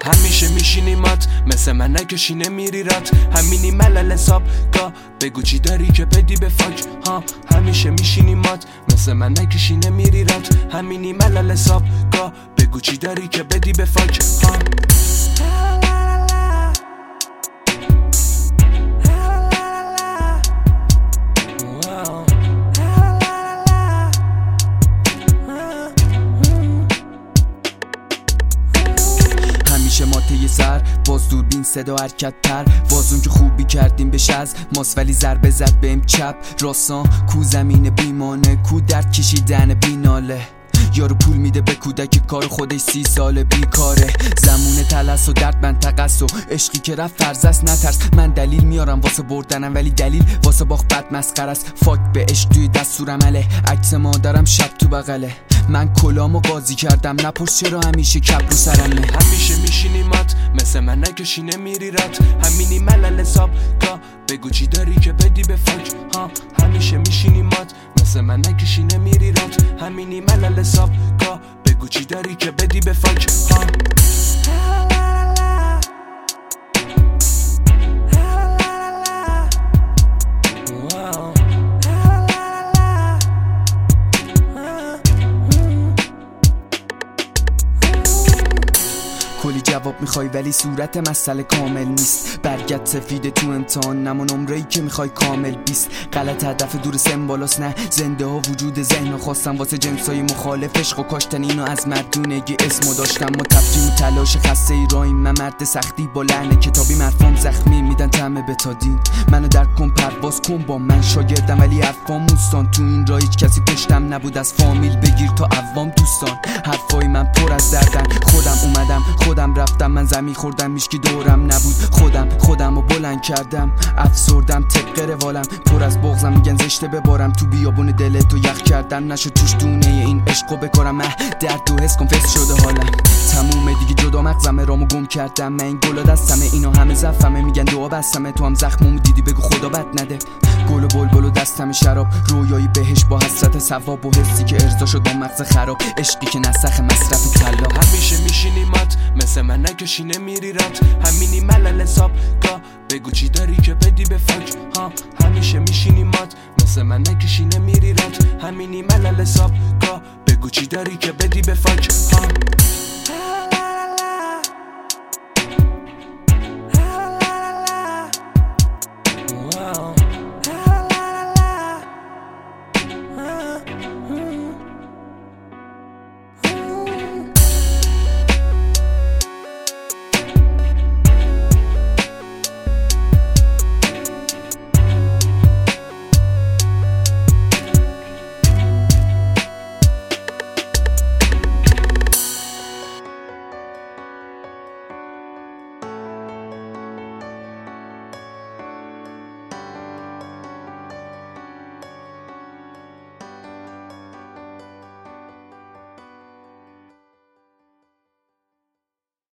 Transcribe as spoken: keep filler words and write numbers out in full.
همیشه میشینی مات مثل من نکشی نمیری رات. همینی ملل حساب گا بگو چی داری که بدی به فاک ها. همیشه میشینی مات مثل من نکشی نمیری رات. همینی ملل حساب گا بگو چی داری که بدی به فاک ها. همیشه ما طی سر باز دوربین صدا حرکت تر. بازون که خوبی کردیم بهش از ماست ولی ضربه زد بهم چپ راستان. کو زمین بیمانه کو درد کشیدن بیناله. یارو پول میده به کودک کار خودش سی ساله بیکاره. زمونه تلس و درد منطقس و عشقی که رفت فرض است نترس. من دلیل میارم واسه بردنم ولی دلیل واسه باخت بد مسخره است. فاک به عشق توی دستورمله. عکس مادرم شب تو بغله. من کلامو قاضی کردم نپرس چرا همیشه کپ رو سرمه. همیشه میشینی مات مثل من نکشی نمیری رات. همینی ملل حساب گا بگو چی داری که بدی به فاک ها. همیشه میشینی مات مثل من نکشی نمیری رات. همینی ملل حساب گا بگو چی داری که بدی به فاک ها. کلی جواب میخوای ولی صورت مسئله کامل نیست. برگت سفیده تو امتحان نما نمره‌ای که میخوای کامل بیست. غلط هدف دور سن بالاست نه زنده ها وجود ذهن خواستم واسه جنسای مخالف عشق و کاشتن اینو از مردونگی اسمو داشتم. ما تفکیم تلاش خسته ای رایم. من مرد سختی با لحن کتابی مرفام زخمی میدن طعم بتادین. منو درک کن پرواز کن با من شاگردم ولی حرفام موستان. تو این راه هیچ کسی پشتم نبود از فامیل بگیر تا عوام دوستان. حرفای من پر از دردن خودم اومدم خودم رفتم. من زمین خوردم میشکی دورم نبود. خودم خودم رو بلند کردم افسردم طبق روالم. پر از بغضم میگن زشته ببارم تو بیابون دلتو یخ کردم. نشد توش دونه این عشقو بکارم. اه درد و حس کن فس شده حالم تمومه دیگه جدا مغزمه رامو گم کردم. من این گلا دستمه اینا همه زفمه. میگن دعا بستمه تو هم زخممو دیدی بگو خدا بد نده. گل و بلبل و دستم شراب رویایی بهش با حسرت ثواب و حسی که ارضا شد با مغز خراب. عشقی که نسخ مصرف طلا. همیشه میشینی مات مثل من نکشی نمیری رات. همینی ملل حساب گا بگو چی داری که بدی به فاک ها. همیشه میشینی مات مثل من نکشی نمیری رات. همینی ملل حساب گا بگو چی داری که بدی به فاک ها.